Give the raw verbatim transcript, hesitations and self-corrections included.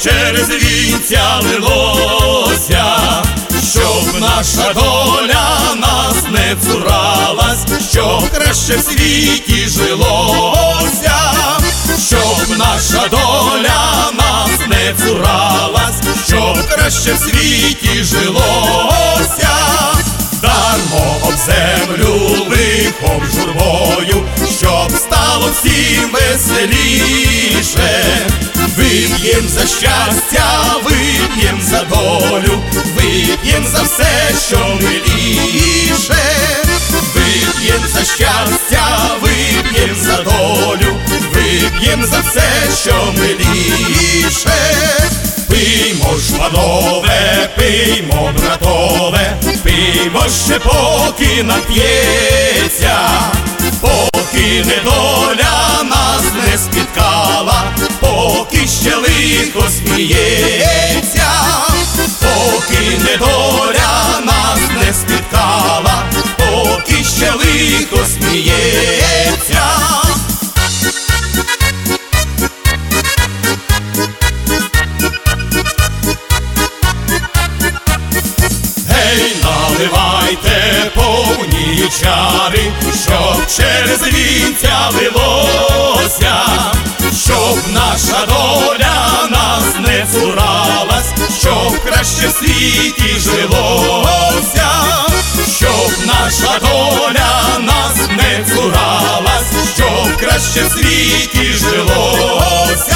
через вінця лилося, щоб наша доля нас не цуралась, щоб краще в світі жилося, щоб наша доля нас не цуралась, щоб краще в світі жилося. Дармо об землю лихом журбою, щоб стало всім веселіше. Вип'єм за щастя, вип'єм за долю, вип'єм за все, що миліше. Вип'єм за щастя, вип'єм за долю, вип'єм за все, що миліше. Пиймо ж, панове, пиймо, братове, пиймо ще поки нап'ється, поки недоля нас не спіткала, поки ще лихо сміється, поки недоля нас не спіткала, поки ще лихо сміється. Наливайте повні чари, щоб через вінця лилося, щоб наша доля нас не цуралась, щоб краще в світі жилося, щоб наша доля нас не цуралась, щоб краще в світі жилося.